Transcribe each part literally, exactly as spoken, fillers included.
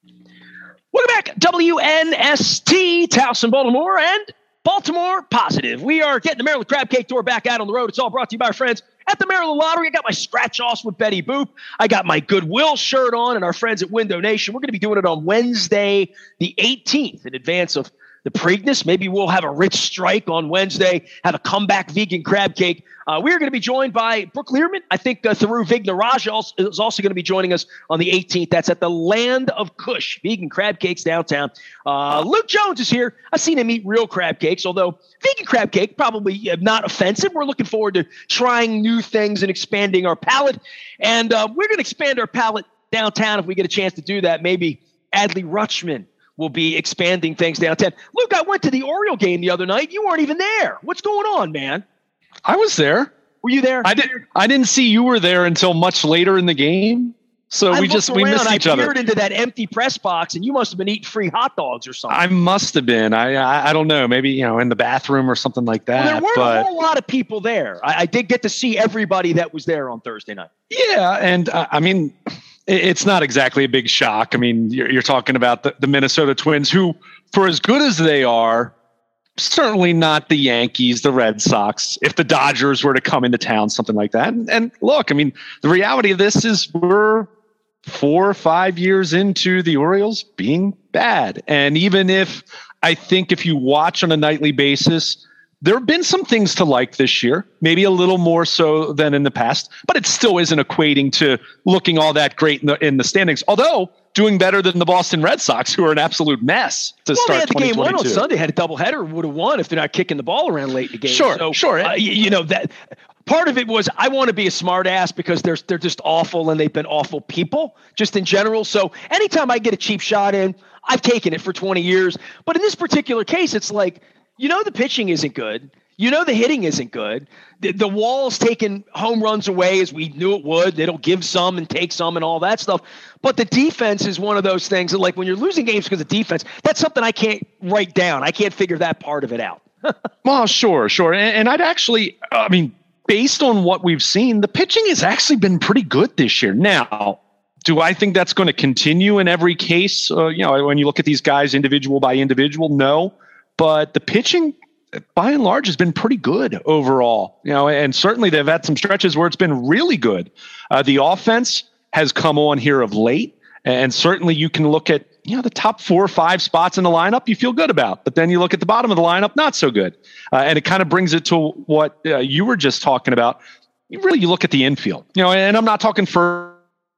Welcome back, W N S T, Towson, Baltimore, and Baltimore Positive. We are getting the Maryland Crab Cake Tour back out on the road. It's all brought to you by our friends at the Maryland Lottery. I got my scratch-offs with Betty Boop. I got my Goodwill shirt on, and our friends at Window Nation. We're going to be doing it on Wednesday, the eighteenth, in advance of the Preakness. Maybe we'll have a rich strike on Wednesday, have a comeback vegan crab cake. Uh, we're going to be joined by Brooke Learman. I think uh, Tharu Vignaraj also, is also going to be joining us on the eighteenth. That's at the Land of Kush, vegan crab cakes downtown. Uh, Luke Jones is here. I've seen him eat real crab cakes, although vegan crab cake, probably not offensive. We're looking forward to trying new things and expanding our palate. And uh, we're going to expand our palate downtown if we get a chance to do that. Maybe Adley Rutschman will be expanding things downtown. Luke, I went to the Oriole game the other night. You weren't even there. What's going on, man? I was there. Were you there? I didn't. I didn't see you were there until much later in the game. So I we just we around, missed each I other. I peered into that empty press box, and you must have been eating free hot dogs or something. I must have been. I I, I don't know. Maybe you know in the bathroom or something like that. Well, there weren't but, a whole lot of people there. I, I did get to see everybody that was there on Thursday night. Yeah, and uh, I mean, it, it's not exactly a big shock. I mean, you're, you're talking about the, the Minnesota Twins, who, for as good as they are, certainly not the Yankees, the Red Sox, if the Dodgers were to come into town, something like that. And, and look, I mean, the reality of this is we're four or five years into the Orioles being bad. And even if I think if you watch on a nightly basis, there have been some things to like this year, maybe a little more so than in the past, but it still isn't equating to looking all that great in the, in the standings. Although doing better than the Boston Red Sox, who are an absolute mess to well, start they had the game one on twenty twenty-two. Sunday, had a doubleheader, would have won if they're not kicking the ball around late in the game. Sure, so, sure. Uh, you, you know, that part of it was I want to be a smart ass because they're, they're just awful and they've been awful people just in general. So anytime I get a cheap shot in, I've taken it for twenty years. But in this particular case, it's like, you know, the pitching isn't good. You know, the hitting isn't good. The, the wall's taking home runs away as we knew it would. It'll give some and take some and all that stuff. But the defense is one of those things that, like, when you're losing games because of defense, that's something I can't write down. I can't figure that part of it out. Well, sure, sure. And, and I'd actually, I mean, based on what we've seen, the pitching has actually been pretty good this year. Now, do I think that's going to continue in every case? Uh, you know, when you look at these guys individual by individual, no. But the pitching, by and large, has been pretty good overall. You know, and certainly they've had some stretches where it's been really good. Uh, the offense has come on here of late, and certainly you can look at, you know, the top four or five spots in the lineup you feel good about, but then you look at the bottom of the lineup, not so good. Uh, and it kind of brings it to what uh, you were just talking about. You really, you look at the infield, you know, and I'm not talking for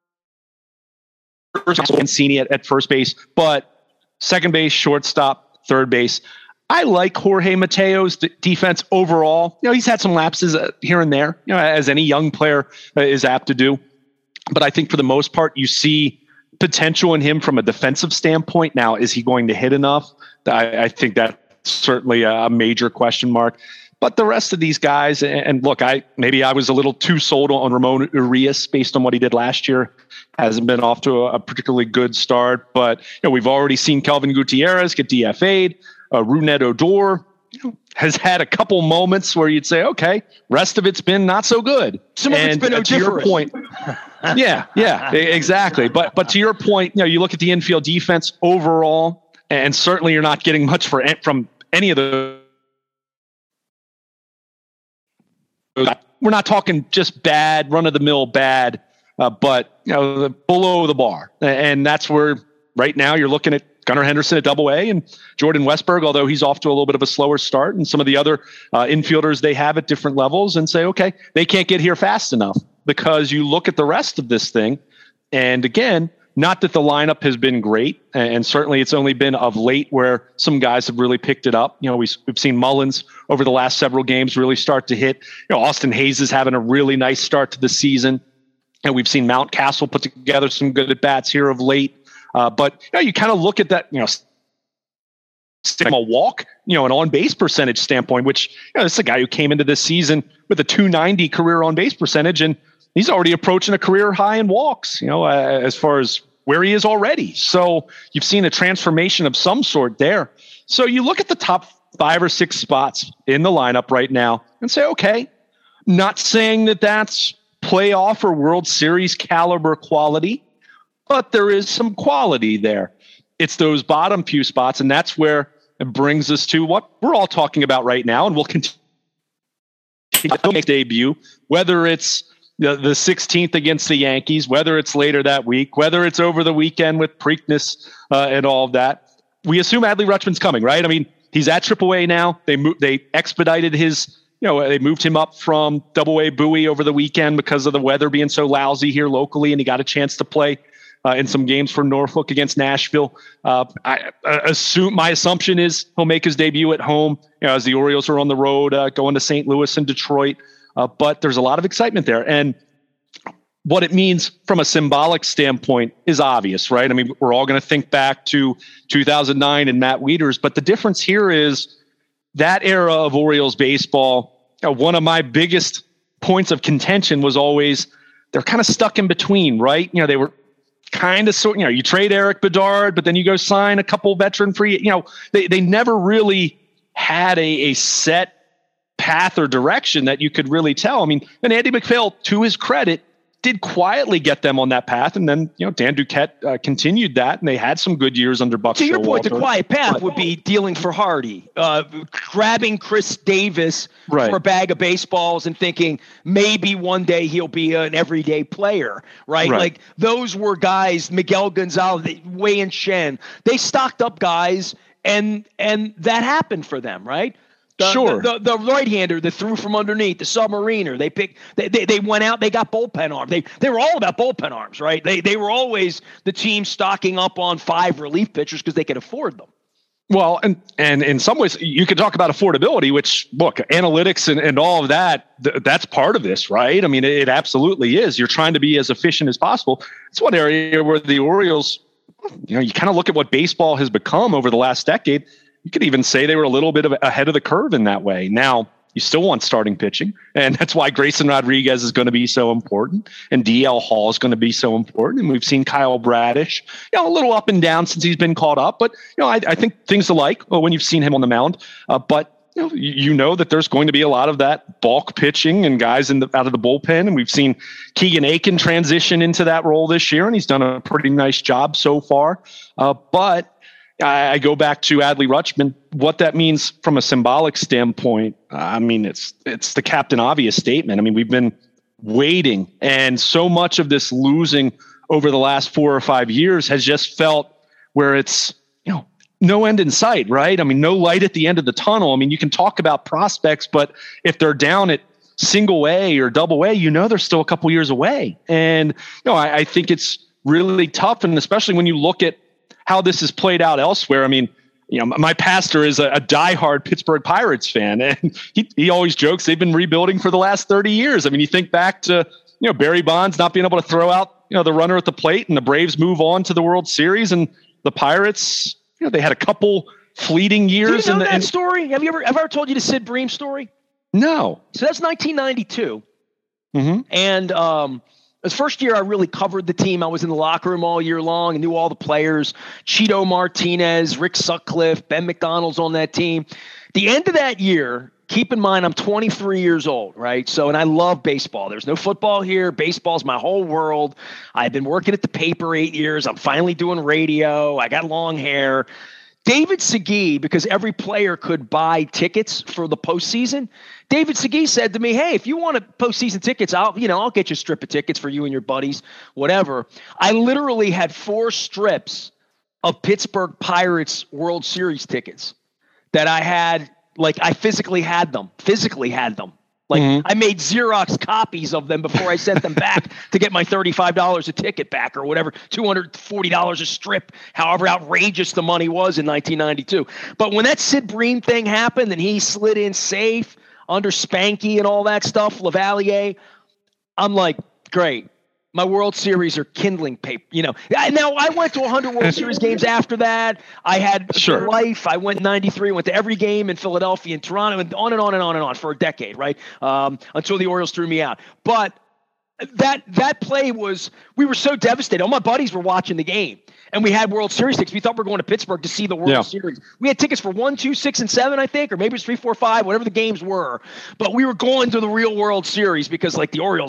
Mancini at, at first base, but second base, shortstop, third base. I like Jorge Mateo's d- defense overall. You know, he's had some lapses uh, here and there, you know, as any young player uh, is apt to do. But I think for the most part, you see potential in him from a defensive standpoint. Now, is he going to hit enough? I, I think that's certainly a major question mark. But the rest of these guys, and, and look, I maybe I was a little too sold on Ramon Urias based on what he did last year. Hasn't been off to a, a particularly good start. But you know, we've already seen Kelvin Gutierrez get D F A'd. Uh, Rougned Odor, you know, has had a couple moments where you'd say, okay, rest of it's been not so good. Some of it's and, been uh, to your point. yeah, yeah, exactly. But but to your point, you know, you look at the infield defense overall, and certainly you're not getting much for from any of the. We're not talking just bad, run of the mill bad, uh, but you know, the, below the bar, and that's where right now you're looking at Gunnar Henderson at Double A and Jordan Westberg, although he's off to a little bit of a slower start, and some of the other uh, infielders they have at different levels, and say, okay, they can't get here fast enough, because you look at the rest of this thing, and again, not that the lineup has been great, and certainly it's only been of late where some guys have really picked it up. You know, we've, we've seen Mullins over the last several games really start to hit. You know, Austin Hayes is having a really nice start to the season, and we've seen Mountcastle put together some good at bats here of late. Uh, but you know, you kind of look at that, you know, from a walk, you know, an on base percentage standpoint, which, you know, this is a guy who came into this season with a two ninety career on base percentage, and he's already approaching a career high in walks, you know, uh, as far as where he is already. So you've seen a transformation of some sort there. So you look at the top five or six spots in the lineup right now and say, okay, not saying that that's playoff or World Series caliber quality, but there is some quality there. It's those bottom few spots, and that's where it brings us to what we're all talking about right now, and we'll continue to make debut, whether it's the, the sixteenth against the Yankees, whether it's later that week, whether it's over the weekend with Preakness uh, and all of that. We assume Adley Rutschman's coming, right? I mean, he's at triple A now. They mo- they expedited his, you know, they moved him up from double A Bowie over the weekend because of the weather being so lousy here locally, and he got a chance to play uh, in some games for Norfolk against Nashville. Uh, I, I assume my assumption is he'll make his debut at home, you know, as the Orioles are on the road uh, going to Saint Louis and Detroit. Uh, but there's a lot of excitement there, and what it means from a symbolic standpoint is obvious, right? I mean, we're all going to think back to two thousand nine and Matt Wieters, but the difference here is that era of Orioles baseball. You know, one of my biggest points of contention was always they're kind of stuck in between, right? You know, they were kind of sort, you know, you trade Eric Bedard, but then you go sign a couple veteran free, you know, they, they never really had a, a set path or direction that you could really tell. I mean, and Andy MacPhail, to his credit, did quietly get them on that path. And then, you know, Dan Duquette uh, continued that, and they had some good years under Buck. To your point, Showalter. the quiet path would be dealing for Hardy, uh, grabbing Chris Davis right. for a bag of baseballs and thinking maybe one day he'll be an everyday player, right? right? Like those were guys, Miguel Gonzalez, Wei and Shen, they stocked up guys, and and that happened for them, right? The, sure. The, the, the right-hander that threw from underneath, the submariner, they picked. They, they they went out. They got bullpen arms. They they were all about bullpen arms, right? They they were always the team stocking up on five relief pitchers because they could afford them. Well, and and in some ways, you could talk about affordability, which, look, analytics and, and all of that, th- that's part of this, right? I mean, it, it absolutely is. You're trying to be as efficient as possible. It's one area where the Orioles, you know, you kind of look at what baseball has become over the last decade. You could even say they were a little bit of ahead of the curve in that way. Now, you still want starting pitching, and that's why Grayson Rodriguez is going to be so important, and D L Hall is going to be so important. And we've seen Kyle Bradish, you know, a little up and down since he's been caught up, but you know, I, I think things alike when you've seen him on the mound. Uh, but you know, you, you know that there's going to be a lot of that bulk pitching and guys in the out of the bullpen, and we've seen Keegan Aiken transition into that role this year, and he's done a pretty nice job so far. Uh, but I go back to Adley Rutschman. What that means from a symbolic standpoint, I mean, it's it's the Captain Obvious statement. I mean, we've been waiting, and so much of this losing over the last four or five years has just felt where it's, you know, no end in sight, right? I mean, no light at the end of the tunnel. I mean, you can talk about prospects, but if they're down at single A or double A, you know they're still a couple years away. And you know, I, I think it's really tough, and especially when you look at how this has played out elsewhere. I mean, you know, my pastor is a, a diehard Pittsburgh Pirates fan, and he, he always jokes they've been rebuilding for the last thirty years. I mean, you think back to, you know, Barry Bonds not being able to throw out, you know, the runner at the plate, and the Braves move on to the World Series, and the Pirates, you know, they had a couple fleeting years. Do you know in the, that in, story? Have you ever, have I ever told you the Sid Bream story? No. So that's nineteen ninety-two. Mm-hmm. And, um, the first year I really covered the team. I was in the locker room all year long and knew all the players. Cheeto Martinez, Rick Sutcliffe, Ben McDonald's on that team. The end of that year, keep in mind I'm twenty-three years old, right? So, and I love baseball. There's no football here. Baseball's my whole world. I've been working at the paper eight years. I'm finally doing radio. I got long hair. David Segui, because every player could buy tickets for the postseason, David Segui said to me, "Hey, if you want a postseason tickets, I'll, you know, I'll get you a strip of tickets for you and your buddies, whatever." I literally had four strips of Pittsburgh Pirates World Series tickets that I had, like I physically had them, physically had them. Like mm-hmm. I made Xerox copies of them before I sent them back to get my thirty-five dollars a ticket back or whatever, two hundred forty dollars a strip, however outrageous the money was in nineteen ninety-two. But when that Sid Bream thing happened and he slid in safe under Spanky and all that stuff, Lavalier, I'm like, great. My World Series are kindling paper, you know. Now, I went to one hundred World Series games after that. I had sure. life. I went ninety-three, went to every game in Philadelphia and Toronto, and on and on and on and on for a decade, right? Um, until the Orioles threw me out. But that that play was, we were so devastated. All my buddies were watching the game, and we had World Series tickets. We thought we were going to Pittsburgh to see the World yeah. Series. We had tickets for one, two, six, and seven, I think, or maybe it's three, four, five, whatever the games were. But we were going to the real World Series because, like, the Orioles,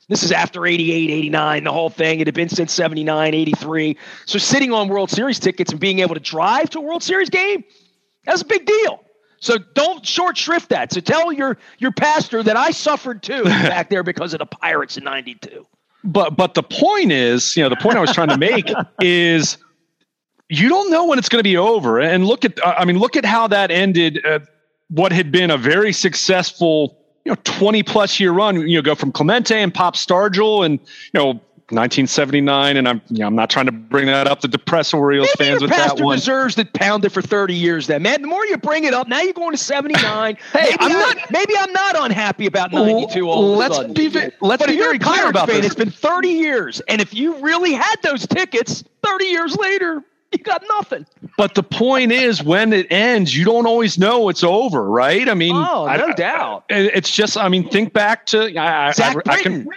This is after eighty-eight, eighty-nine, the whole thing. It had been since seventy-nine, eighty-three. So sitting on World Series tickets and being able to drive to a World Series game, that's a big deal. So don't short shrift that. So tell your your pastor that I suffered too back there because of the Pirates in ninety-two. But but the point is, you know, the point I was trying to make is you don't know when it's going to be over. And look at, I mean, look at how that ended. Uh, what had been a very successful, you know, twenty plus year run. You know, go from Clemente and Pop Stargell and you know. nineteen seventy-nine, and I'm you know, I'm not trying to bring that up to depress Orioles Maybe fans your with that pastor one. deserves to pound it for thirty years then, man. The more you bring it up, now you're going to seventy-nine. Hey, maybe I'm I, not maybe I'm not unhappy about ninety-two all of a let's sudden. be let's but be if you're very a clear Pirates about fan, this. it's been thirty years, and if you really had those tickets thirty years later, you got nothing. But the point is, when it ends, you don't always know it's over, right? I mean, oh, no I, doubt. I, it's just, I mean, think back to I, Zach I, I can.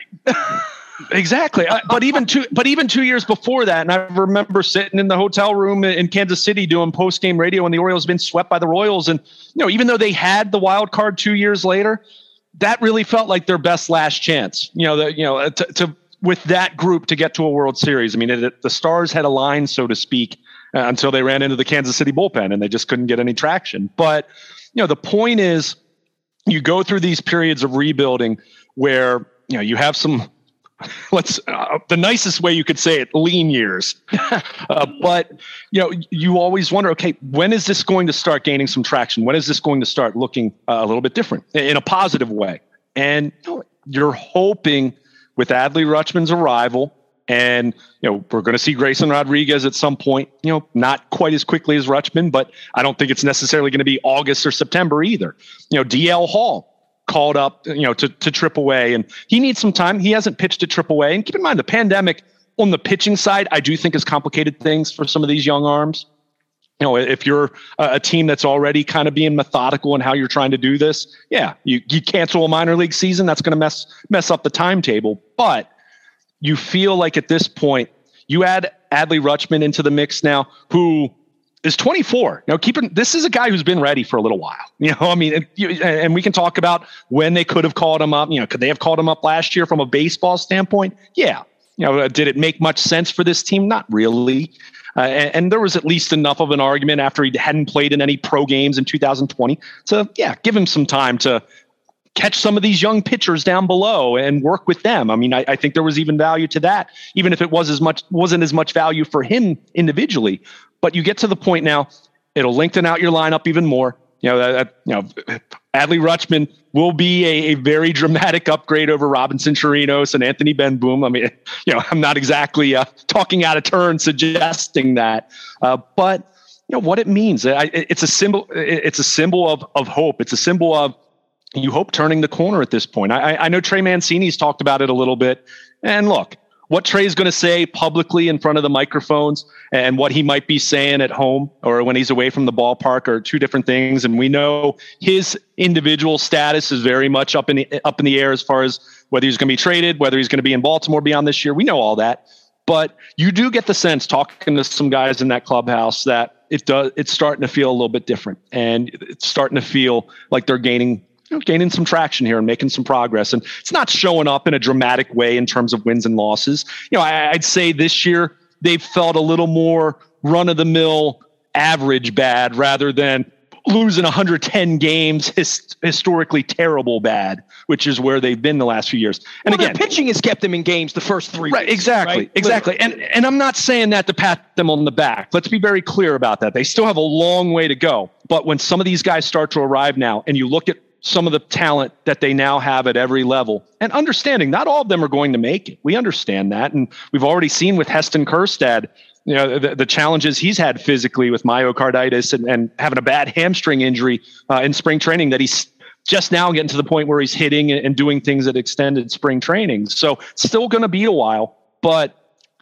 Exactly. I, but even two, but even two years before that, and I remember sitting in the hotel room in Kansas City doing post game radio when the Orioles had been swept by the Royals. And, you know, even though they had the wild card two years later, that really felt like their best last chance, you know, the, you know, to, to with that group to get to a World Series. I mean, it, the stars had aligned, so to speak, uh, until they ran into the Kansas City bullpen and they just couldn't get any traction. But, you know, the point is you go through these periods of rebuilding where, you know, you have some, let's uh, the nicest way you could say it, lean years. uh, but, you know, you always wonder, okay, when is this going to start gaining some traction? When is this going to start looking uh, a little bit different in a positive way? And you know, you're hoping with Adley Rutschman's arrival, and, you know, we're going to see Grayson Rodriguez at some point, you know, not quite as quickly as Rutschman, but I don't think it's necessarily going to be August or September either. You know, D L Hall called up, you know, to, to triple A, and he needs some time. He hasn't pitched at triple A. And keep in mind, the pandemic on the pitching side, I do think has complicated things for some of these young arms. You know, if you're a, a team that's already kind of being methodical in how you're trying to do this, yeah, you, you cancel a minor league season, that's going to mess, mess up the timetable. But you feel like at this point, you add Adley Rutschman into the mix now, who is twenty-four. You know, keeping this is a guy who's been ready for a little while. You know, I mean, and, and we can talk about when they could have called him up. You know, could they have called him up last year from a baseball standpoint? Yeah. You know, did it make much sense for this team? Not really. Uh, and, and there was at least enough of an argument after he hadn't played in any pro games in two thousand twenty. So yeah, give him some time to catch some of these young pitchers down below and work with them. I mean, I, I think there was even value to that, even if it was as much wasn't as much value for him individually. But you get to the point now, it'll lengthen out your lineup even more. You know, that, you know, Adley Rutschman will be a, a very dramatic upgrade over Robinson Chirinos and Anthony Benboom. I mean, you know, I'm not exactly uh, talking out of turn suggesting that, uh, but you know what it means. I, it's a symbol. It's a symbol of of hope. It's a symbol of you hope turning the corner at this point. I, I know Trey Mancini's talked about it a little bit, and look. What Trey's going to say publicly in front of the microphones and what he might be saying at home or when he's away from the ballpark are two different things. And we know his individual status is very much up in the, up in the air as far as whether he's going to be traded, whether he's going to be in Baltimore beyond this year. We know all that, but you do get the sense talking to some guys in that clubhouse that it does, it's starting to feel a little bit different, and it's starting to feel like they're gaining You know, gaining some traction here and making some progress. And it's not showing up in a dramatic way in terms of wins and losses. You know, I, I'd say this year they've felt a little more run-of-the-mill average bad rather than losing one hundred ten games his, historically terrible bad, which is where they've been the last few years. And well, again, their pitching has kept them in games the first three right, weeks, exactly, right? exactly. And and I'm not saying that to pat them on the back. Let's be very clear about that. They still have a long way to go. But when some of these guys start to arrive now, and you look at some of the talent that they now have at every level, and understanding not all of them are going to make it. We understand that. And we've already seen with Heston Kjerstad, you know, the, the challenges he's had physically with myocarditis and, and having a bad hamstring injury uh, in spring training, that he's just now getting to the point where he's hitting and doing things at extended spring training. So it's still going to be a while, but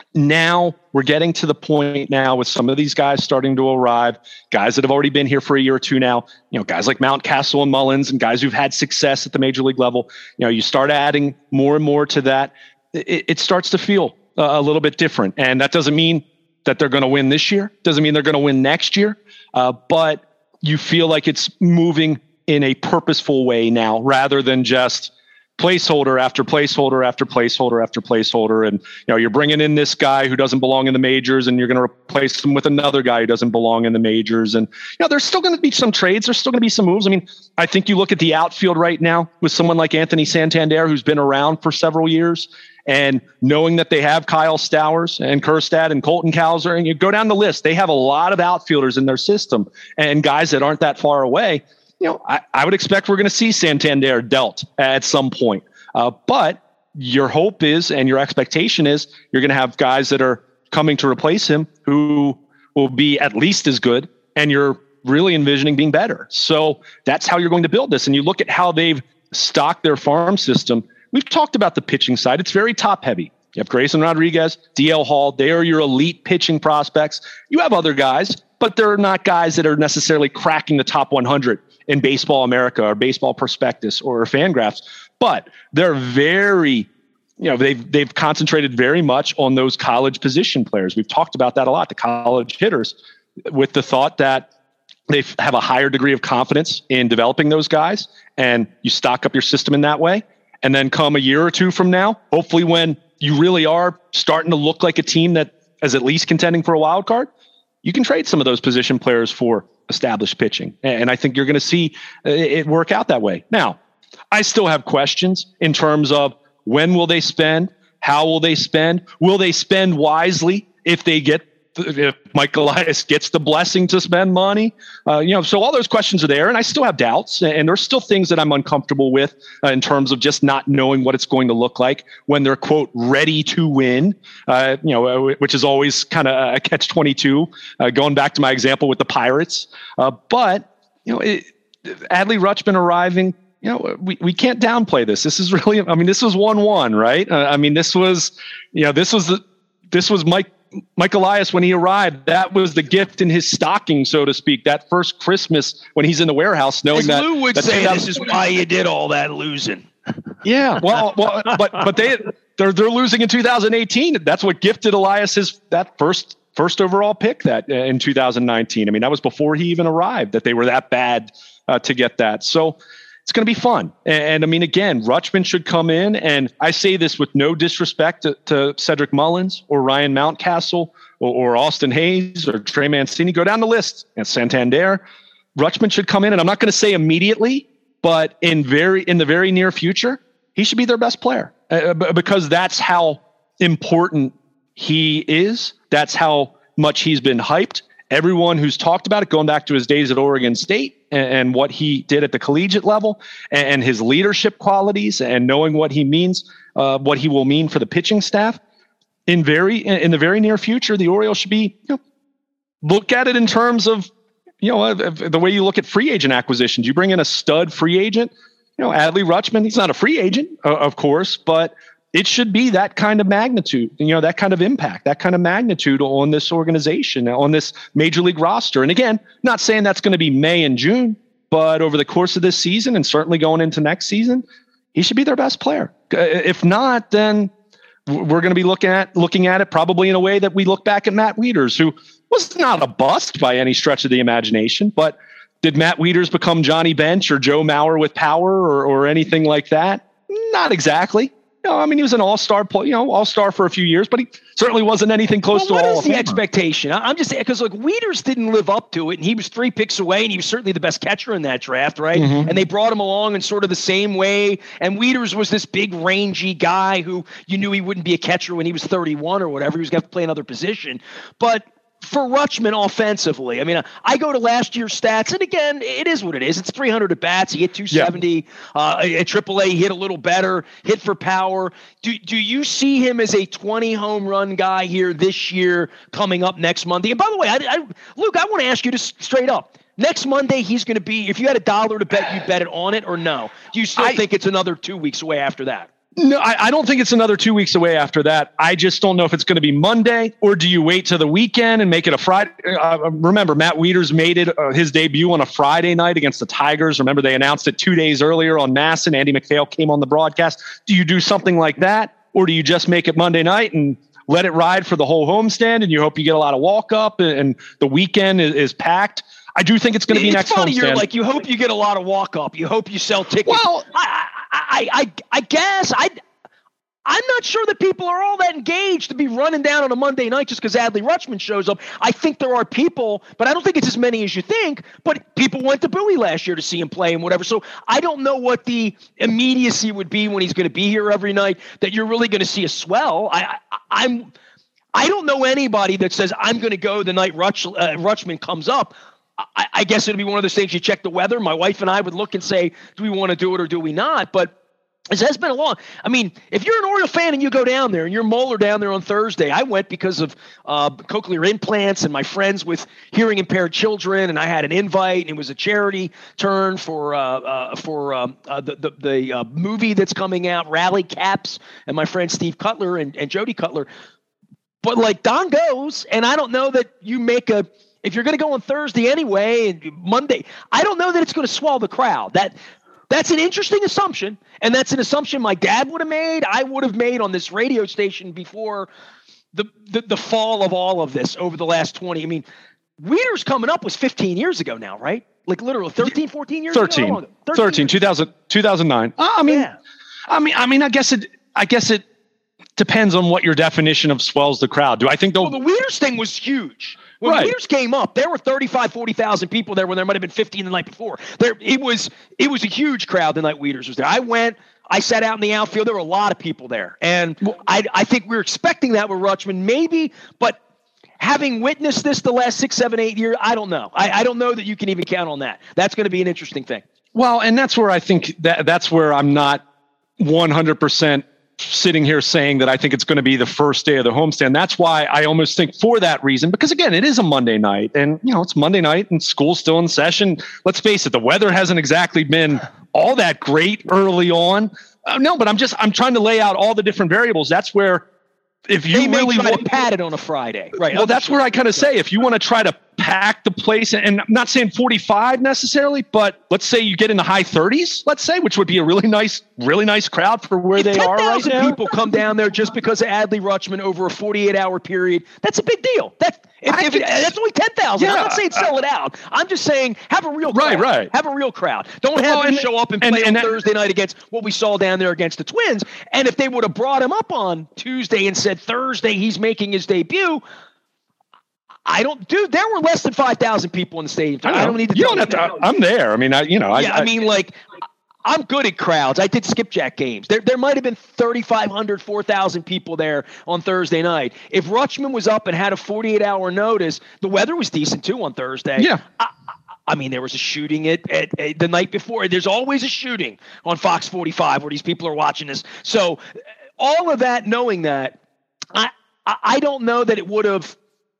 now we're getting to the point now with some of these guys starting to arrive, guys that have already been here for a year or two now, you know, guys like Mountcastle and Mullins and guys who've had success at the major league level. You know, you start adding more and more to that. It, it starts to feel uh, a little bit different. And that doesn't mean that they're going to win this year. Doesn't mean they're going to win next year. Uh, but you feel like it's moving in a purposeful way now rather than just placeholder after placeholder after placeholder after placeholder. And, you know, you're bringing in this guy who doesn't belong in the majors, and you're going to replace him with another guy who doesn't belong in the majors. And, you know, there's still going to be some trades. There's still going to be some moves. I mean, I think you look at the outfield right now with someone like Anthony Santander, who's been around for several years, and knowing that they have Kyle Stowers and Kjerstad and Colton Cowser, and you go down the list, they have a lot of outfielders in their system and guys that aren't that far away. You know, I, I would expect we're going to see Santander dealt at some point. Uh, but your hope is, and your expectation is, you're going to have guys that are coming to replace him who will be at least as good, and you're really envisioning being better. So that's how you're going to build this. And you look at how they've stocked their farm system. We've talked about the pitching side. It's very top heavy. You have Grayson Rodriguez, D L Hall. They are your elite pitching prospects. You have other guys, but they're not guys that are necessarily cracking the top one hundred in Baseball America or Baseball Prospectus or Fangraphs. But they're very, you know, they've they've concentrated very much on those college position players. We've talked about that a lot, the college hitters, with the thought that they have a higher degree of confidence in developing those guys, and you stock up your system in that way. And then come a year or two from now, hopefully when you really are starting to look like a team that is at least contending for a wild card, you can trade some of those position players for established pitching. And I think you're going to see it work out that way. Now, I still have questions in terms of when will they spend? How will they spend? Will they spend wisely if they get, if Mike Elias gets the blessing to spend money? Uh, you know, so all those questions are there, and I still have doubts, and there's still things that I'm uncomfortable with uh, in terms of just not knowing what it's going to look like when they're, quote, ready to win, uh, you know, which is always kind of a catch twenty-two, uh, going back to my example with the Pirates. Uh, but, you know, it, Adley Rutschman arriving, you know, we, we can't downplay this. This is really, I mean, this was one one, right? Uh, I mean, this was, you know, this was the, this was Mike, Mike Elias when he arrived. That was the gift in his stocking, so to speak, that first Christmas when he's in the warehouse, knowing As that. Lou would that say, this is why you did all that losing. Yeah. Well, well, but, but they, they're, they're losing in two thousand eighteen. That's what gifted Elias his, that first, first overall pick that uh, in two thousand nineteen. I mean, that was before he even arrived, that they were that bad uh, to get that. So, it's going to be fun. And, and I mean, again, Rutschman should come in, and I say this with no disrespect to, to Cedric Mullins or Ryan Mountcastle or, or Austin Hayes or Trey Mancini. Go down the list. And Santander. Rutschman should come in, and I'm not going to say immediately, but in very in the very near future, he should be their best player uh, because that's how important he is. That's how much he's been hyped. Everyone who's talked about it, going back to his days at Oregon State and, and what he did at the collegiate level and, and his leadership qualities and knowing what he means, uh, what he will mean for the pitching staff in very, in the very near future, the Orioles should be, you know, look at it in terms of, you know, uh, the way you look at free agent acquisitions. You bring in a stud free agent, you know, Adley Rutschman, he's not a free agent, uh, of course, but it should be that kind of magnitude, you know, that kind of impact, that kind of magnitude on this organization, on this major league roster. And again, not saying that's going to be May and June, but over the course of this season and certainly going into next season, he should be their best player. If not, then we're going to be looking at looking at it probably in a way that we look back at Matt Wieters, who was not a bust by any stretch of the imagination, but did Matt Wieters become Johnny Bench or Joe Mauer with power or, or anything like that? Not exactly. No, I mean, he was an all-star, you know, all-star for a few years, but he certainly wasn't anything close well, to all. What is the expectation? I'm just saying, because, like, Wieters didn't live up to it, and he was three picks away, and he was certainly the best catcher in that draft, right? Mm-hmm. And they brought him along in sort of the same way, and Wieters was this big, rangy guy who you knew he wouldn't be a catcher when he was thirty-one or whatever. He was going to have to play another position. But for Rutschman offensively, I mean, I go to last year's stats, and again, it is what it is. It's three hundred at bats. He hit two seventy. Yeah. Uh, at triple A, he hit a little better, hit for power. Do do you see him as a twenty home run guy here this year coming up next Monday? And by the way, I, I, Luke, I want to ask you just straight up. Next Monday, he's going to be, if you had a dollar to bet, you'd bet it on it or no? Do you still I, think it's another two weeks away after that? No, I, I don't think it's another two weeks away after that. I just don't know if it's going to be Monday, or do you wait till the weekend and make it a Friday? Uh, remember, Matt Wieters made it uh, his debut on a Friday night against the Tigers. Remember, they announced it two days earlier on MASN. Andy MacPhail came on the broadcast. Do you do something like that, or do you just make it Monday night and let it ride for the whole homestand, and you hope you get a lot of walk-up and, and the weekend is, is packed? I do think it's going to be it's next funny, homestand. You're like, you hope you get a lot of walk-up. You hope you sell tickets. Well, I, I, I, I, I guess I. I'm not sure that people are all that engaged to be running down on a Monday night just because Adley Rutschman shows up. I think there are people, but I don't think it's as many as you think. But people went to Bowie last year to see him play and whatever. So I don't know what the immediacy would be when he's going to be here every night that you're really going to see a swell. I, I, I'm. I don't know anybody that says I'm going to go the night Rutsch, uh, Rutschman comes up. I, I guess it'd be one of those things you check the weather. My wife and I would look and say, do we want to do it or do we not? But it has been a long. I mean, if you're an Oriole fan and you go down there and you're Moeller down there on Thursday, I went because of uh, cochlear implants and my friends with hearing impaired children, and I had an invite, and it was a charity turn for uh, uh, for um, uh, the the, the uh, movie that's coming out, Rally Caps, and my friend Steve Cutler and, and Jody Cutler. But like Don goes, and I don't know that you make a. If you're going to go on Thursday anyway and Monday, I don't know that it's going to swallow the crowd. That. That's an interesting assumption, and that's an assumption my dad would have made, I would have made on this radio station before the, the the fall of all of this over the last twenty. I mean, Weeders coming up was fifteen years ago now, right? Like literally thirteen, fourteen years thirteen, ago? thirteen, thirteen two thousand, two thousand nine. Uh, I mean, yeah. I mean, I mean, I guess it, I guess it depends on what your definition of swells the crowd. Do I think they'll? Well, the Weeders thing was huge. When right. Weeders came up, there were thirty-five, forty thousand people there when there might have been fifteen the night before. There, it was it was a huge crowd the night Weeders was there. I went, I sat out in the outfield. There were a lot of people there. And well, I, I think we were expecting that with Rutschman, maybe, but having witnessed this the last six, seven, eight years, I don't know. I, I don't know that you can even count on that. That's going to be an interesting thing. Well, and that's where I think that that's where I'm not one hundred percent sitting here saying that I think it's going to be the first day of the homestand. That's why I almost think for that reason, because again, it is a Monday night and you know, it's Monday night and school's still in session. Let's face it. The weather hasn't exactly been all that great early on. Uh, no, but I'm just, I'm trying to lay out all the different variables. That's where if you they may really try want to pad it on a Friday, right? Well, that's where I kind of say, if you want to try to pack the place, and I'm not saying forty-five necessarily, but let's say you get in the high thirties, let's say, which would be a really nice, really nice crowd for where if they are right now. people come down there just because of Adley Rutschman over a forty-eight hour period. That's a big deal. That's if, if it, that's only ten thousand. Yeah, I'm not saying sell it out. I'm just saying have a real crowd. Right, right. Have a real crowd. Don't have well, him and, show up and and, play and on that, Thursday night against what we saw down there against the Twins. And if they would have brought him up on Tuesday and said Thursday he's making his debut, I don't, dude. There were less than five thousand people in the stadium. I, I don't need to. You don't have to. I, I'm there. I mean, I, you know, yeah. I, I mean, like, I'm good at crowds. I did skipjack games. There, there might have been thirty-five hundred, four thousand people there on Thursday night. If Rutschman was up and had a forty-eight hour notice, the weather was decent too on Thursday. Yeah. I, I mean, there was a shooting at, at, at the night before. There's always a shooting on Fox forty-five where these people are watching this. So, all of that, knowing that, I, I, I don't know that it would have.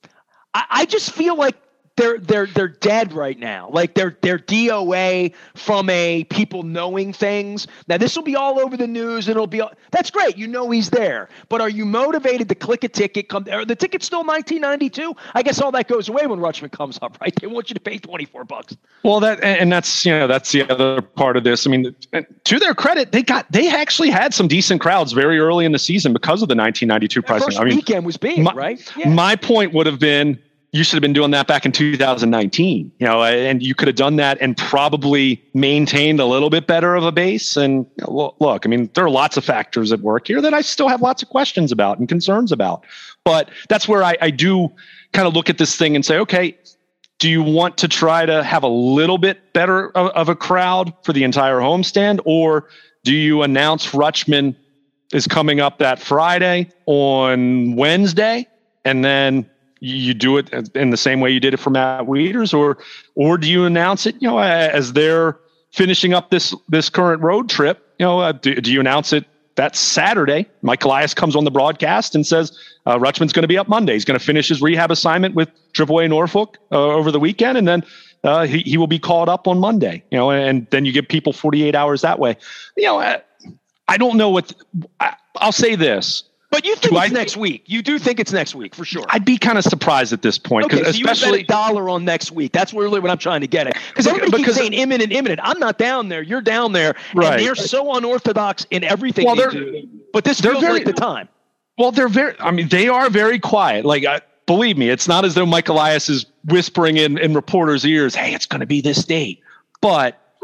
I just feel like they're they're they're dead right now. Like they're they're D O A from a people knowing things. Now this will be all over the news and it'll be that's great. You know he's there. But are you motivated to click a ticket? Come are the ticket's still nineteen ninety-two? I guess all that goes away when Rutschman comes up, right? They want you to pay twenty-four bucks. Well, that and that's you know that's the other part of this. I mean, to their credit, they got they actually had some decent crowds very early in the season because of the nineteen ninety-two pricing. First I mean, weekend was big, my, right? Yeah. My point would have been, you should have been doing that back in two thousand nineteen, you know, and you could have done that and probably maintained a little bit better of a base. And you know, look, I mean, there are lots of factors at work here that I still have lots of questions about and concerns about. But that's where I, I do kind of look at this thing and say, okay, do you want to try to have a little bit better of, of a crowd for the entire homestand, or do you announce Rutschman is coming up that Friday on Wednesday, and then you do it in the same way you did it for Matt Wieters, or or do you announce it, you know, as they're finishing up this this current road trip? You know, uh, do, do you announce it that Saturday? Mike Elias comes on the broadcast and says uh, Rutschman's going to be up Monday. He's going to finish his rehab assignment with Triple A Norfolk uh, over the weekend, and then uh, he he will be called up on Monday. You know, and then you give people forty-eight hours that way. You know, I, I don't know what I, I'll say this. But you think do it's I, next week. You do think it's next week for sure. I'd be kind of surprised at this point. Okay, so especially you bet a dollar on next week. That's really what I'm trying to get at. Because everybody keeps saying imminent, imminent. I'm not down there. You're down there. Right. And they're so unorthodox in everything well, they do. But this feels very, like the time. Well, they're very, I mean, they are very quiet. Like, I, believe me, it's not as though Mike Elias is whispering in, in reporters' ears, hey, it's going to be this date. But Well,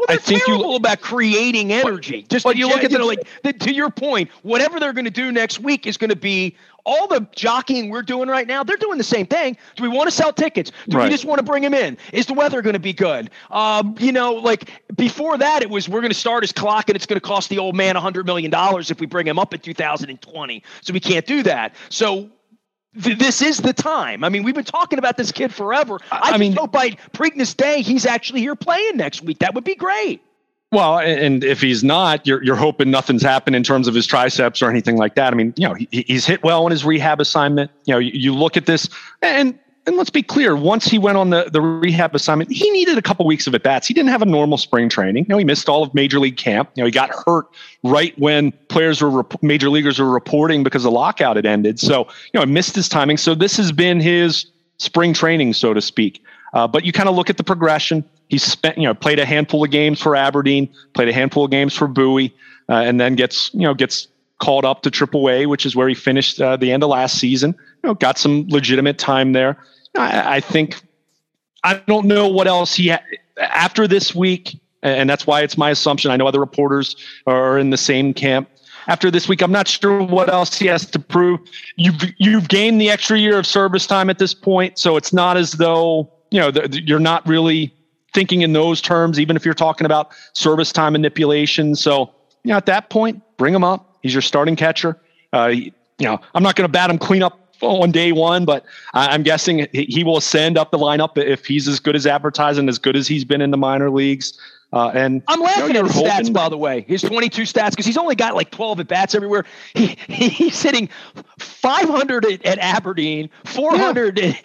Well, they're I think terrible you, about creating energy. But, Just but to, you look at you the, know, like the, to your point, whatever they're going to do next week is going to be all the jockeying we're doing right now. They're doing the same thing. Do we want to sell tickets? Do right. we just want to bring them in? Is the weather going to be good? Um, you know, like before that, it was we're going to start his clock and it's going to cost the old man a hundred million dollars if we bring him up in two thousand twenty. So we can't do that. So. This is the time. I mean, we've been talking about this kid forever. I, I just mean, hope by Preakness Day he's actually here playing next week. That would be great. Well, and if he's not, you're you're hoping nothing's happened in terms of his triceps or anything like that. I mean, you know, he, he's hit well on his rehab assignment. You know, you, you look at this, and and let's be clear. Once he went on the, the rehab assignment, he needed a couple weeks of at bats. He didn't have a normal spring training. You know, he missed all of Major League camp. You know, he got hurt right when players were rep- major leaguers were reporting because the lockout had ended. So, you know, he missed his timing. So this has been his spring training, so to speak. Uh, but you kind of look at the progression. He's spent, you know, played a handful of games for Aberdeen, played a handful of games for Bowie, uh, and then gets, you know, gets called up to triple A, which is where he finished uh, the end of last season. You know, got some legitimate time there. I, I think, I don't know what else he ha- after this week, and that's why it's my assumption. I know other reporters are in the same camp. After this week, I'm not sure what else he has to prove. You've you've gained the extra year of service time at this point, so it's not as though, you know, the, the, you're not really thinking in those terms, even if you're talking about service time manipulation. So, you know, at that point, bring him up. He's your starting catcher. Uh, you know, I'm not going to bat him clean up on day one, but I'm guessing he will ascend up the lineup if he's as good as advertised and as good as he's been in the minor leagues. Uh, and I'm laughing you know, at his stats, by the way. His twenty-two stats, because he's only got like twelve at bats everywhere. He, he he's hitting five hundred at, at Aberdeen, four hundred yeah.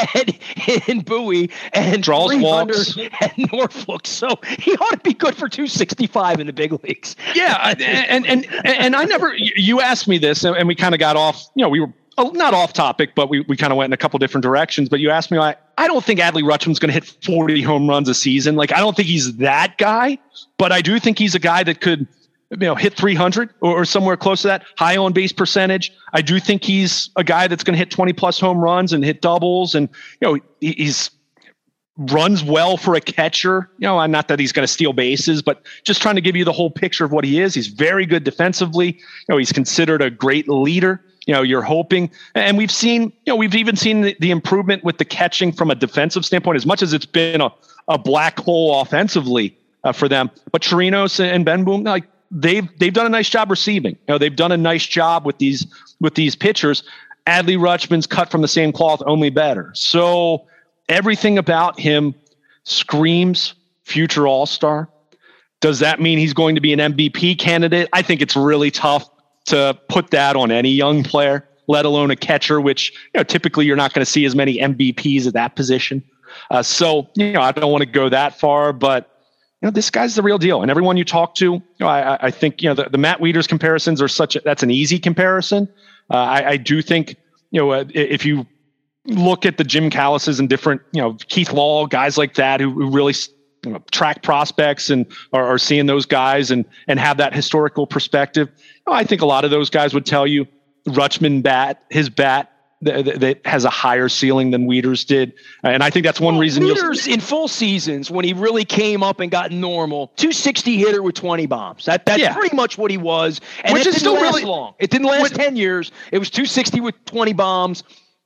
at, in Bowie, and draws three hundred walks at Norfolk. So he ought to be good for two sixty-five in the big leagues. Yeah, and and and, and I never. You asked me this, and we kind of got off. You know, we were. Oh, not off topic, but we, we kind of went in a couple different directions. But you asked me, like, I don't think Adley Rutschman's going to hit forty home runs a season. Like, I don't think he's that guy, but I do think he's a guy that could, you know, hit three hundred or, or somewhere close to that, high on base percentage. I do think he's a guy that's going to hit twenty plus home runs and hit doubles. And, you know, he, he's runs well for a catcher. You know, not that he's going to steal bases, but just trying to give you the whole picture of what he is. He's very good defensively. You know, he's considered a great leader. You know, you're hoping, and we've seen, you know, we've even seen the, the improvement with the catching from a defensive standpoint, as much as it's been a, a black hole offensively uh, for them. But Chirinos and Ben Boom, like they've they've done a nice job receiving. You know, they've done a nice job with these with these pitchers. Adley Rutschman's cut from the same cloth, only better. So everything about him screams future All-Star. Does that mean he's going to be an M V P candidate? I think it's really tough to put that on any young player, let alone a catcher, which, you know, typically you're not going to see as many M V Ps at that position. Uh, so, you know, I don't want to go that far, but, you know, this guy's the real deal. And everyone you talk to, you know, I, I think, you know, the, the Matt Wieters comparisons are such a, that's an easy comparison. Uh, I, I do think, you know, uh, if you look at the Jim Callises and different, you know, Keith Law, guys like that who, who really, you know, track prospects and are, are seeing those guys and and have that historical perspective. You know, I think a lot of those guys would tell you Rutschman bat, his bat that, that has a higher ceiling than Wieters did. And I think that's one well, reason Wieters in full seasons, when he really came up and got normal, two sixty hitter with twenty bombs. That That's yeah. pretty much what he was. And Which it is didn't still last really long. It didn't last with, ten years. It was two sixty with twenty bombs.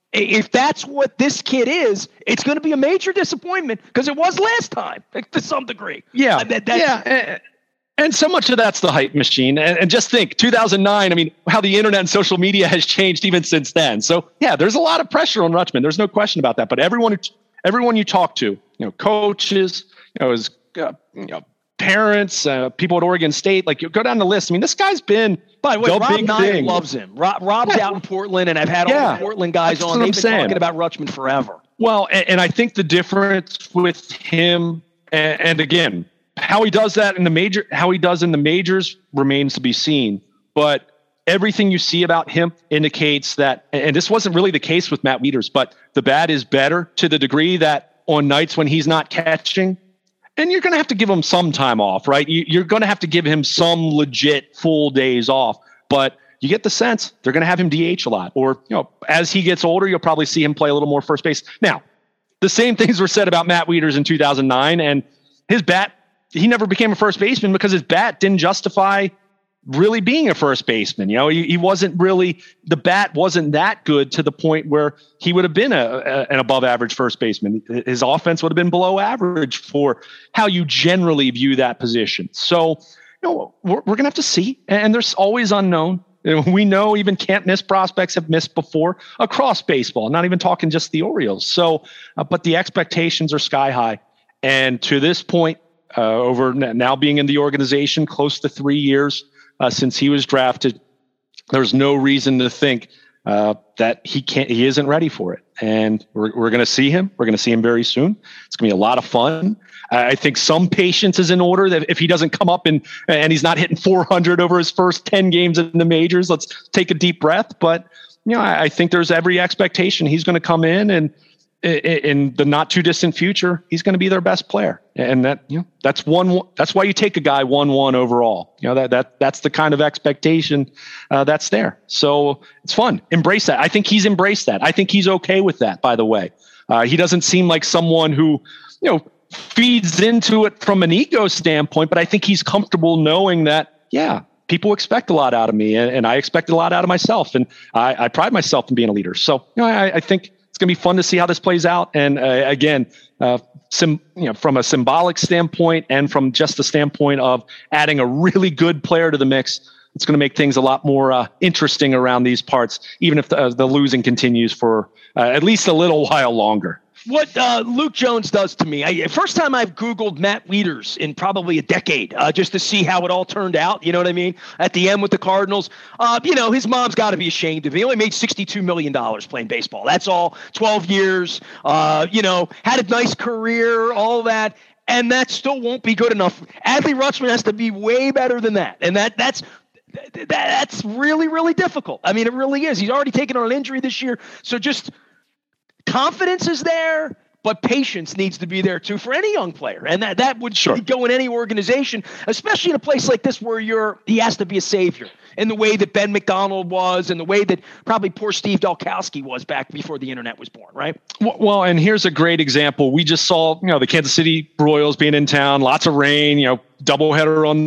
If that's what this kid is, it's going to be a major disappointment because it was last time to some degree. Yeah. Uh, that, that's, yeah. And, and so much of that's the hype machine. And, and just think two thousand nine, I mean, how the internet and social media has changed even since then. So yeah, there's a lot of pressure on Rutschman. There's no question about that. But everyone, everyone you talk to, you know, coaches, you know, his, uh, you know, parents, uh, people at Oregon State, like you go down the list. I mean, this guy's been, by the way, the Rob big Nyan thing. loves him. Rob, Rob's yeah. out in Portland, and I've had all yeah. the Portland guys That's on. what They've I'm been saying. talking about Rutschman forever. Well, and, and I think the difference with him, and, and again, how he does that in the major, how he does in the majors remains to be seen. But everything you see about him indicates that, and this wasn't really the case with Matt Wieters, but the bat is better to the degree that on nights when he's not catching, and you're going to have to give him some time off, right? You, you're going to have to give him some legit full days off, but you get the sense they're going to have him D H a lot, or, you know, as he gets older, you'll probably see him play a little more first base. Now, the same things were said about Matt Wieters in two thousand nine, and his bat he never became a first baseman because his bat didn't justify really being a first baseman. You know, he, he wasn't really, the bat wasn't that good to the point where he would have been a, a, an above average first baseman. His offense would have been below average for how you generally view that position. So, you know, we're, we're going to have to see, and there's always unknown. You know, we know even can't miss prospects have missed before across baseball, not even talking just the Orioles. So, uh, but the expectations are sky high. And to this point, uh, over now being in the organization close to three years, Uh, since he was drafted, there's no reason to think uh, that he can't. He isn't ready for it, and we're we're going to see him. We're going to see him very soon. It's going to be a lot of fun. I think some patience is in order. That if he doesn't come up and and he's not hitting four hundred over his first ten games in the majors, let's take a deep breath. But you know, I, I think there's every expectation he's going to come in and. In the not too distant future, he's going to be their best player, and that you know that's one. That's why you take a guy one one overall. You know that that that's the kind of expectation uh, that's there. So it's fun. Embrace that. I think he's embraced that. I think he's okay with that. By the way, uh, he doesn't seem like someone who you know feeds into it from an ego standpoint, but I think he's comfortable knowing that yeah, people expect a lot out of me, and, and I expect a lot out of myself, and I, I pride myself in being a leader. So you know, I, I think. It's going to be fun to see how this plays out. And uh, again, uh, sim, you know, from a symbolic standpoint and from just the standpoint of adding a really good player to the mix, it's going to make things a lot more uh, interesting around these parts, even if the, uh, the losing continues for uh, at least a little while longer. What uh, Luke Jones does to me, I, first time I've Googled Matt Wieters in probably a decade, uh, just to see how it all turned out. You know what I mean? At the end with the Cardinals, uh, you know, his mom's got to be ashamed of him. He only made sixty-two million dollars playing baseball. That's all, twelve years, uh, you know, had a nice career, all that. And that still won't be good enough. Adley Rutschman has to be way better than that. And that that's that, that's really, really difficult. I mean, it really is. He's already taken on an injury this year. So just – confidence is there, but patience needs to be there too for any young player. And that, that would sure. go in any organization, especially in a place like this where you're, he has to be a savior in the way that Ben McDonald was and the way that probably poor Steve Dalkowski was back before the internet was born, right? Well, and here's a great example. We just saw, you know, the Kansas City Royals being in town, lots of rain, you know, doubleheader on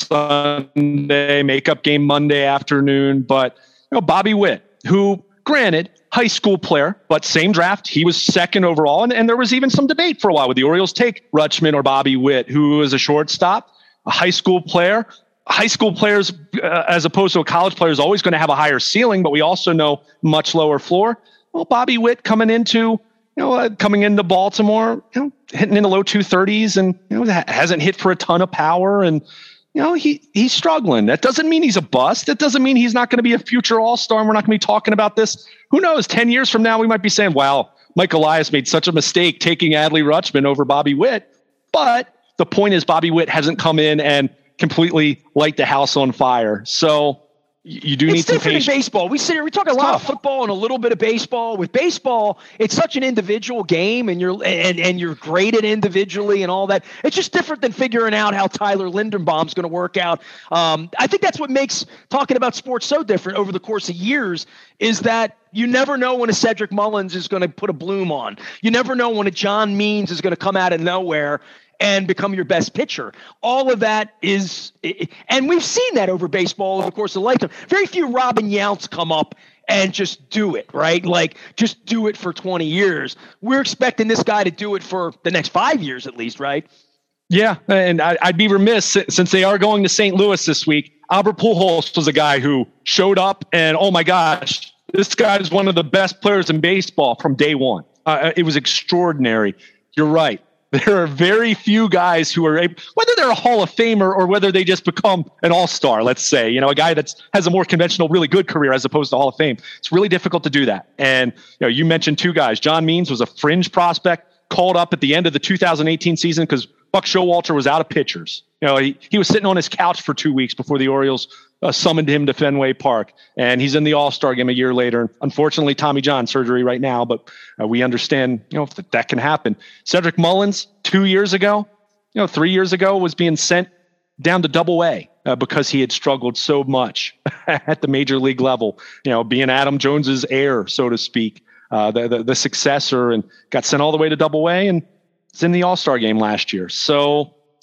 Sunday, makeup game Monday afternoon. But, you know, Bobby Witt, who granted, high school player, but same draft. He was second overall. And, and there was even some debate for a while. Would the Orioles take Rutschman or Bobby Witt, who was a shortstop, a high school player? High school players, uh, as opposed to a college player, is always going to have a higher ceiling, but we also know much lower floor. Well, Bobby Witt coming into, you know, uh, coming into Baltimore, you know, hitting in the low two thirties and, you know, hasn't hit for a ton of power. And, you know, he he's struggling. That doesn't mean he's a bust. That doesn't mean he's not going to be a future all-star. And we're not going to be talking about this. Who knows? ten years from now, we might be saying, wow, Mike Elias made such a mistake taking Adley Rutschman over Bobby Witt. But the point is Bobby Witt hasn't come in and completely light the house on fire. So you do it's need some different patience. In baseball. We sit here, we talk a it's lot tough. of football and a little bit of baseball. With baseball, it's such an individual game, and you're and, and you're graded individually and all that. It's just different than figuring out how Tyler Linderbaum's going to work out. Um, I think that's what makes talking about sports so different over the course of years is that you never know when a Cedric Mullins is going to put a bloom on. You never know when a John Means is going to come out of nowhere and become your best pitcher. All of that is, and we've seen that over baseball over the course of a lifetime. Very few Robin Younts come up and just do it, right? Like, just do it for twenty years. We're expecting this guy to do it for the next five years at least, right? Yeah, and I'd be remiss, since they are going to Saint Louis this week, Albert Pujols was a guy who showed up and, oh my gosh, this guy is one of the best players in baseball from day one. Uh, it was extraordinary. You're right. There are very few guys who are able, whether they're a Hall of Famer or whether they just become an all-star, let's say, you know, a guy that has a more conventional, really good career as opposed to Hall of Fame. It's really difficult to do that. And, you know, you mentioned two guys. John Means was a fringe prospect, called up at the end of the two thousand eighteen season because Buck Showalter was out of pitchers. You know, he, he was sitting on his couch for two weeks before the Orioles uh, summoned him to Fenway Park, and he's in the All-Star game a year later. Unfortunately, Tommy John surgery right now, but uh, we understand, you know, that, that can happen. Cedric Mullins, two years ago, you know, three years ago, was being sent down to Double A uh, because he had struggled so much at the major league level. You know, being Adam Jones's heir, so to speak, uh, the, the the successor, and got sent all the way to Double A, and it's in the All-Star game last year. So, you know,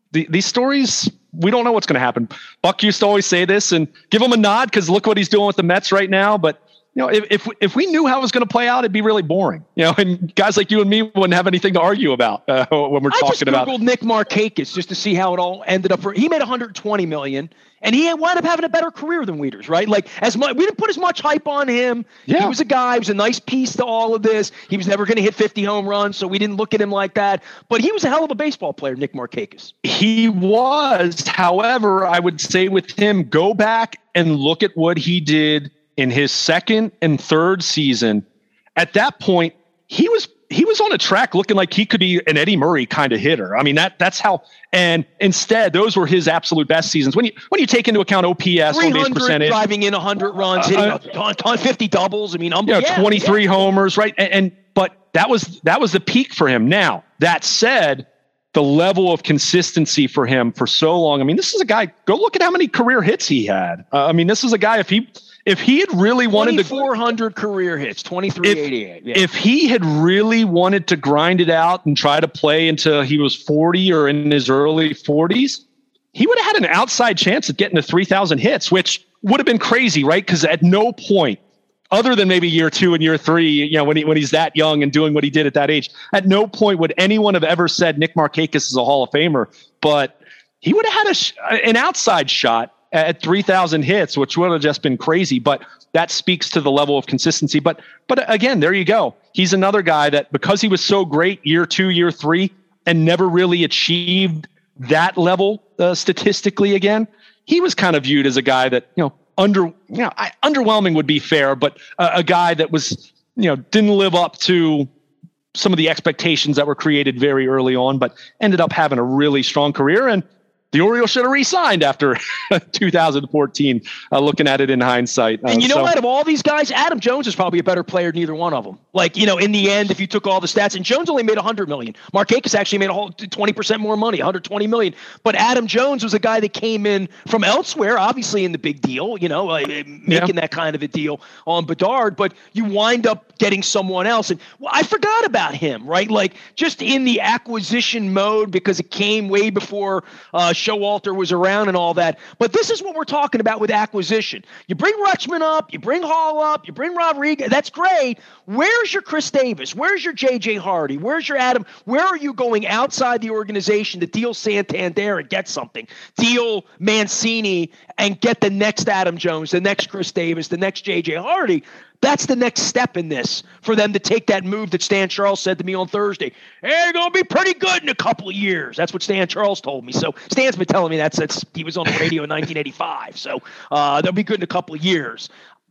the, these stories, we don't know what's going to happen. Buck used to always say this, and give him a nod because look what he's doing with the Mets right now. But you know, if if, if we knew how it was going to play out, it'd be really boring. You know, and guys like you and me wouldn't have anything to argue about uh, when we're I talking just about. Googled Nick Markakis just to see how it all ended up. For he made one hundred twenty million dollars, and he wound up having a better career than Wieters, right? Like as much, we didn't put as much hype on him. Yeah. He was a guy. He was a nice piece to all of this. He was never going to hit fifty home runs, so we didn't look at him like that. But he was a hell of a baseball player, Nick Markakis. He was. However, I would say with him, go back and look at what he did in his second and third season. At that point, he was he was on a track looking like he could be an Eddie Murray kind of hitter. I mean, that that's how. And instead, those were his absolute best seasons. When you when you take into account O P S, on base percentage, driving in one hundred runs, hitting uh, a ton, fifty doubles. I mean, um, yeah, yeah, twenty-three yeah. homers, right? And, and but that was that was the peak for him. Now that said, the level of consistency for him for so long. I mean, this is a guy. Go look at how many career hits he had. Uh, I mean, this is a guy. If he if he had really wanted to, four hundred career hits, twenty-three eighty-eight. Yeah. If he had really wanted to grind it out and try to play until he was forty or in his early forties, he would have had an outside chance at getting to three thousand hits, which would have been crazy, right? Because at no point, other than maybe year two and year three, you know, when he when he's that young and doing what he did at that age, at no point would anyone have ever said Nick Markakis is a Hall of Famer. But he would have had a sh- an outside shot at three thousand hits, which would have just been crazy. But that speaks to the level of consistency. But but again, there you go. He's another guy that because he was so great year two, year three, and never really achieved that level uh, statistically again, he was kind of viewed as a guy that, you know, under, you know, I, underwhelming would be fair, but uh, a guy that was, you know, didn't live up to some of the expectations that were created very early on, but ended up having a really strong career. And the Orioles should have re-signed after two thousand fourteen, uh, looking at it in hindsight. Uh, and you know so. what? Of all these guys, Adam Jones is probably a better player than either one of them. Like, you know, in the end, if you took all the stats, and Jones only made one hundred million dollars. Markakis actually made a whole twenty percent more money, one hundred twenty million dollars. But Adam Jones was a guy that came in from elsewhere, obviously in the big deal, you know, uh, making yeah. that kind of a deal on Bedard. But you wind up getting someone else. And well, I forgot about him, right? Like, just in the acquisition mode because it came way before uh, Showalter was around and all that. But this is what we're talking about with acquisition. You bring Rutschman up, you bring Hall up, you bring Rodriguez. That's great. Where's your Chris Davis? Where's your J J Hardy? Where's your Adam? Where are you going outside the organization to deal Santander and get something? Deal Mancini and get the next Adam Jones, the next Chris Davis, the next J J Hardy. That's the next step in this for them to take that move that Stan Charles said to me on Thursday. Hey, they're going to be pretty good in a couple of years. That's what Stan Charles told me. So Stan's been telling me that since he was on the radio in nineteen eighty-five. So uh, they'll be good in a couple of years.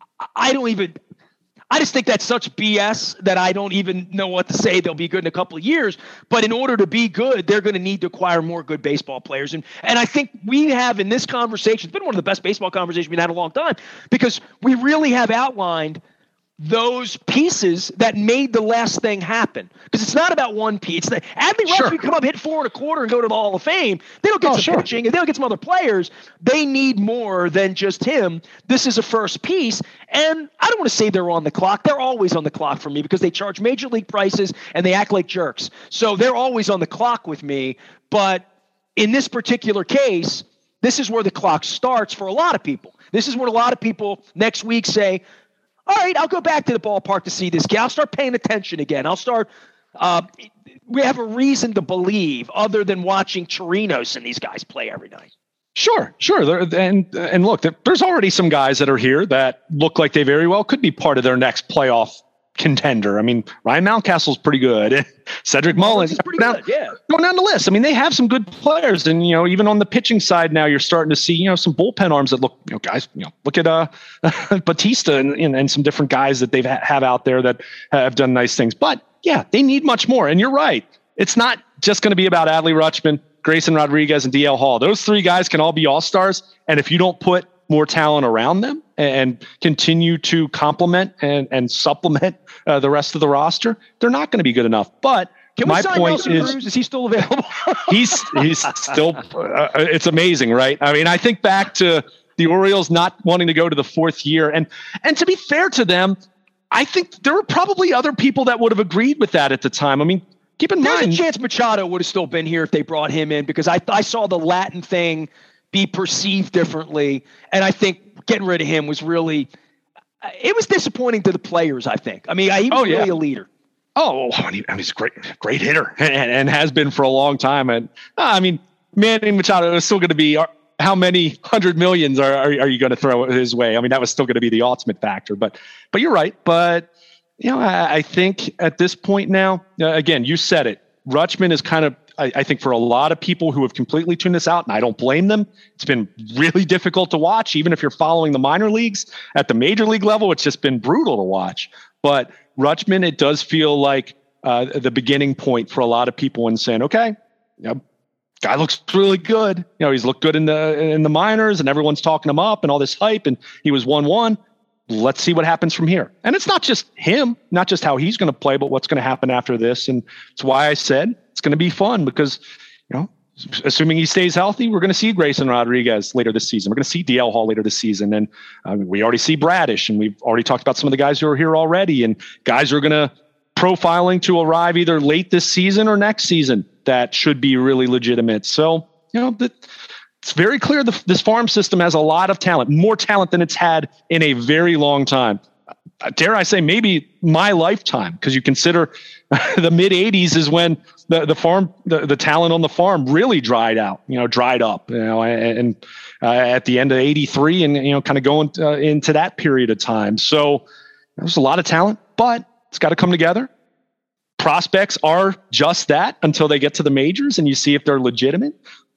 I don't even – I just think that's such B S that I don't even know what to say. They'll be good in a couple of years. But in order to be good, they're going to need to acquire more good baseball players. And and I think we have in this conversation – it's been one of the best baseball conversations we've had in a long time because we really have outlined – those pieces that made the last thing happen. Because it's not about one piece. The, Adley Rutschman sure. come up, hit four and a quarter, and go to the Hall of Fame. They don't get oh, some sure. pitching, and they don't get some other players. They need more than just him. This is a first piece. And I don't want to say they're on the clock. They're always on the clock for me because they charge major league prices, and they act like jerks. So they're always on the clock with me. But in this particular case, this is where the clock starts for a lot of people. This is where a lot of people next week say, all right, I'll go back to the ballpark to see this guy. I'll start paying attention again. I'll start uh, – we have a reason to believe other than watching Chirinos and these guys play every night. Sure, sure. There, and and look, there, there's already some guys that are here that look like they very well could be part of their next playoff contender. I mean, Ryan Mountcastle's pretty good. Cedric Mullins is pretty good, yeah. Going down the list. I mean, they have some good players, and you know, even on the pitching side now, you're starting to see you know some bullpen arms that look, you know, guys. You know, look at uh Batista and, and and some different guys that they've ha- have out there that have done nice things. But yeah, they need much more. And you're right. It's not just going to be about Adley Rutschman, Grayson Rodriguez, and D L Hall. Those three guys can all be all-stars, and if you don't put more talent around them and continue to complement and, and supplement uh, the rest of the roster, they're not going to be good enough. But Can my we sign point Nelson is, Cruz? Is he still available? he's he's still. Uh, it's amazing, right? I mean, I think back to the Orioles not wanting to go to the fourth year, and and to be fair to them, I think there were probably other people that would have agreed with that at the time. I mean, keep in There's mind, a chance Machado would have still been here if they brought him in, because I I saw the Latin thing be perceived differently, and I think getting rid of him was really it was disappointing to the players. I think. I mean, he was Oh, yeah. really a leader. Oh, I mean, he's a great, great hitter, and, and has been for a long time. And uh, I mean, Manny Machado is still going to be. Uh, how many hundred millions are are, are you going to throw his way? I mean, that was still going to be the ultimate factor. But, but you're right. But you know, I, I think at this point now, uh, again, you said it. Rutschman is kind of. I, I think for a lot of people who have completely tuned this out, and I don't blame them. It's been really difficult to watch, even if you're following the minor leagues. At the major league level, it's just been brutal to watch. But Rutschman, it does feel like uh, the beginning point for a lot of people in saying, okay, you know, guy looks really good. You know, he's looked good in the in the minors, and everyone's talking him up and all this hype, and he was one one. Let's see what happens from here. And it's not just him, not just how he's going to play, but what's going to happen after this. And it's why I said it's going to be fun, because, you know, assuming he stays healthy, we're going to see Grayson Rodriguez later this season. We're going to see D L Hall later this season. And um, we already see Bradish, and we've already talked about some of the guys who are here already, and guys are going to profiling to arrive either late this season or next season that should be really legitimate. So, you know, the, it's very clear the, this farm system has a lot of talent, more talent than it's had in a very long time. Uh, dare I say, maybe my lifetime, because you consider the mid eighties is when the, the farm, the, the talent on the farm really dried out, you know, dried up, you know, and, and uh, at the end of eighty-three and, you know, kind of going uh, into that period of time. So there's a lot of talent, but it's got to come together. Prospects are just that until they get to the majors and you see if they're legitimate.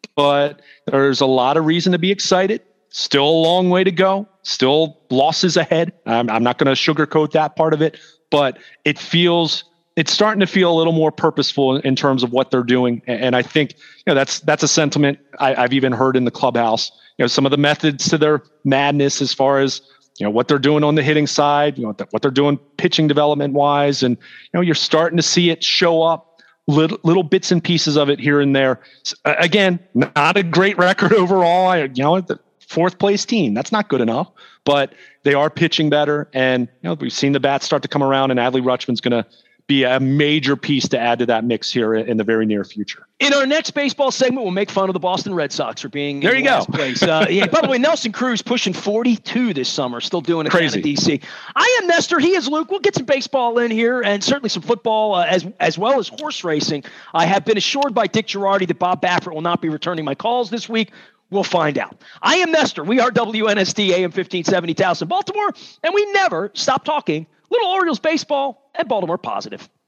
But there's a lot of reason to be excited. Still a long way to go. Still losses ahead. I'm, I'm not going to sugarcoat that part of it, but it feels it's starting to feel a little more purposeful in terms of what they're doing. And I think, you know, that's that's a sentiment I, I've even heard in the clubhouse. You know, some of the methods to their madness as far as, you know, what they're doing on the hitting side, you know, what they're doing pitching development wise, and, you know, you're starting to see it show up. Little, little bits and pieces of it here and there. Uh, again, not a great record overall. I, you know, the fourth place team, that's not good enough, but they are pitching better. And, you know, we've seen the bats start to come around, and Adley Rutschman's going to be a major piece to add to that mix here in the very near future. In our next baseball segment, we'll make fun of the Boston Red Sox for being there. In You last go. Place. Uh, yeah, by the way, Nelson Cruz pushing forty-two this summer, still doing it Crazy. down in D C. I am Nestor. He is Luke. We'll get some baseball in here, and certainly some football uh, as as well as horse racing. I have been assured by Dick Girardi that Bob Baffert will not be returning my calls this week. We'll find out. I am Nestor. We are W N S T A M fifteen seventy Towson, Baltimore, and we never stop talking Little Orioles baseball and Baltimore Positive.